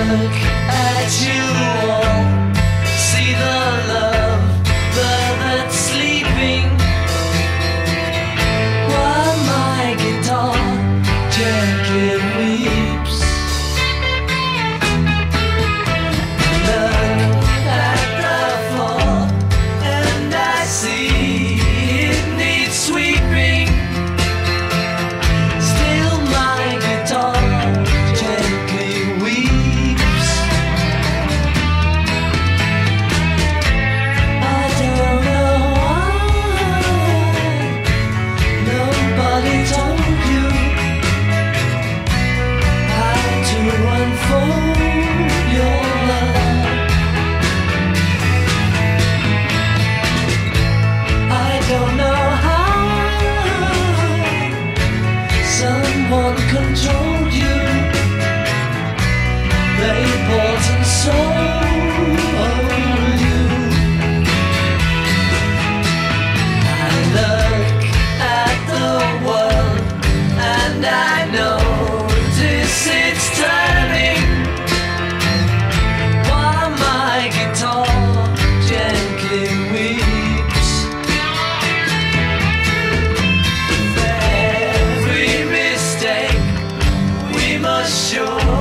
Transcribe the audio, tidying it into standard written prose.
look at you all, see the love that's sleeping, while my guitar gently weeps. Look at the floor and I see it needs sweeping. Still my guitar gently weeps. I don't know why nobody told you how to unfold your love. I don't know how someone controlled you. They bought and sold you. I look at the world and I notice it's turning, while my guitar gently weeps. For every mistake we must show